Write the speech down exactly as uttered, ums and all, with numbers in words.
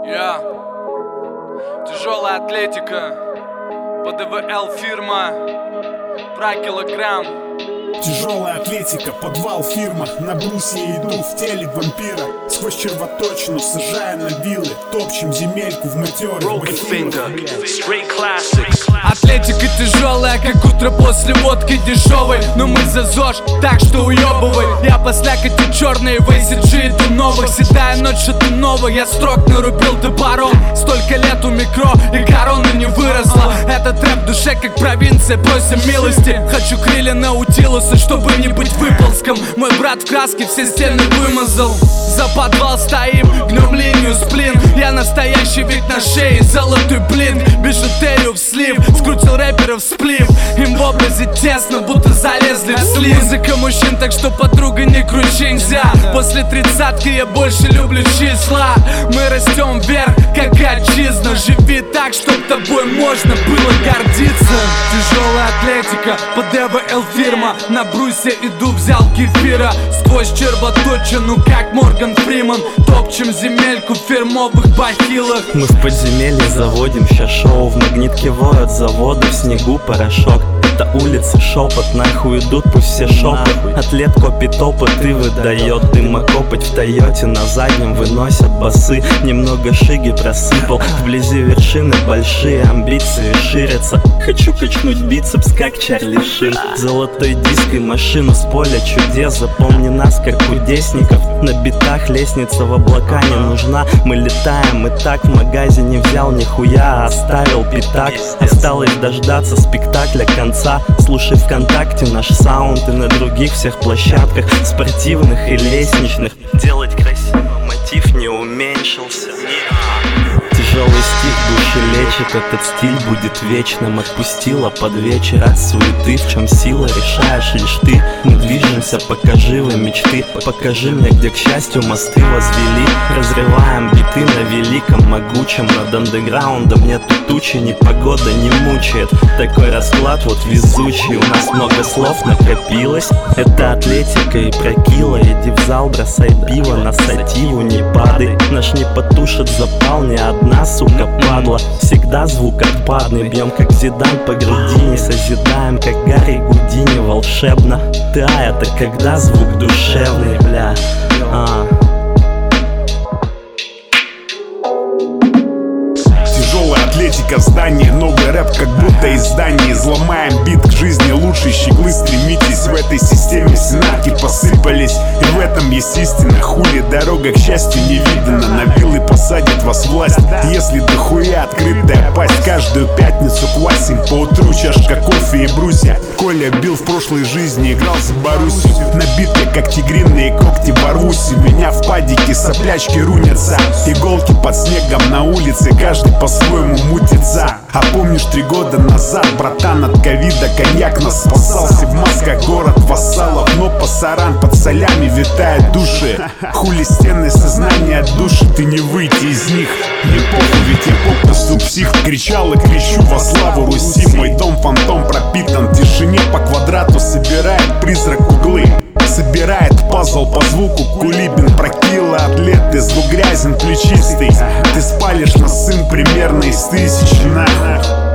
Я Тяжелая атлетика, ПДВЛ фирма, про килограмм. Тяжелая атлетика, подвал фирма. На брусе иду в теле вампира. Сквозь червоточину сажая на вилы. Топчем земельку в матерых бахилах. Атлетика тяжелая, как утро после водки дешевой. Но мы за ЗОЖ, так что уебывай. Я по слякоти черные вейсиджи иду новых. Седая ночь, что-то новое, я строк нарубил топором. Столько лет у микро и корона не выросла. Этот рэп в душе, как провинция, просим милости. Хочу крылья наутилуса, чтобы не быть выползком. Мой брат в краске все стены вымазал. За подвал стоим, гнем линию сплин. Я настоящий вид на шее, золотой блин. Бижутерию в слив, скрутил рэперов в сплив. Им в образе тесно, будто залезли в слив. Музыка мужчин, так что подруга не кручи нельзя. После тридцатки я больше люблю числа. Мы растем вверх, как отчизна. Живи так, чтоб тобой можно было гордиться. Тяжелая атлетика, ПДВЛ фирма. На брусе иду, взял кефира. Сквозь червоточину, как Морган Фриман. Топчем земельку в фирмовых бахилах. Мы в подземелье заводим ща шоу. В магнитке воют заводы, в снегу порошок. Это улицы шепот, нахуй идут пусть все шопы. Атлет копит опыт и выдает дымокопоть. В Тойоте на заднем выносят басы. Немного шиги просыпал. Вблизи вершины большие амбиции ширятся. Хочу качнуть бицепс, как Чарли Шин. Золотой диск и машину с поля чудес. Запомни нас, как кудесников. На битах лестница в облака не нужна. Мы летаем и так в магазине взял нихуя, а оставил пятак. Осталось дождаться спектакля конца. Слушай ВКонтакте наш саунд и на других всех площадках, спортивных и лестничных. Делать красиво мотив не уменьшился. Тяжелый стих души лечит, этот стиль будет вечным. Отпустила под вечер от суеты. В чем сила, решаешь лишь ты. Мы движемся, покажи вы мечты. Покажи мне, где к счастью мосты возвели. Разрываем биты на великом могучем. Над андеграундом нету тучи, непогода не мучает. Такой расклад вот везучий. У нас много слов накопилось. Это атлетика и прокила. Иди в зал, бросай пиво на сативу, не падай. Наш не потушит запал ни одна сука падла. Всегда звук отпадный. Бьем как Зидан по грудине. Созидаем как Гарри Гудини волшебно. Ты, а это когда звук душевный, бля. а. Тяжелая атлетика в здании. Новый рэп как будто из зданий. Изломаем бит к жизни лучшей щеглы. Стремитесь в этой системе, сенатки посыпались. И в этом есть истина. Хули дорога к счастью не видана. На вилы посадит вас власть, если дохуя открытая пасть. Каждую пятницу квасим по утру чашка кофе и брусья. Коля бил в прошлой жизни, играл за Боруссию. На битве как тигриные когти ворвусь. У меня в падике соплячки рунятся. Иголки под снегом на улице, каждый по-своему мутится. А помнишь, три года назад, братан, от ковида коньяк нас спасался. В масках город вассалов, но пасаран под солями витает души. Хули стены сознания от души, ты не выйти из них. Не похуй, ведь я попросту псих. Кричал и кричу во славу Руси. Мой дом фантом пропитан в тишине. По квадрату собирает призрак углы. Собирает пазл по звуку Кулибин. Прокила атлеты, звук грязен, плечистый. Ты спалишь нас, сын, примерно из тысячи, нахуй.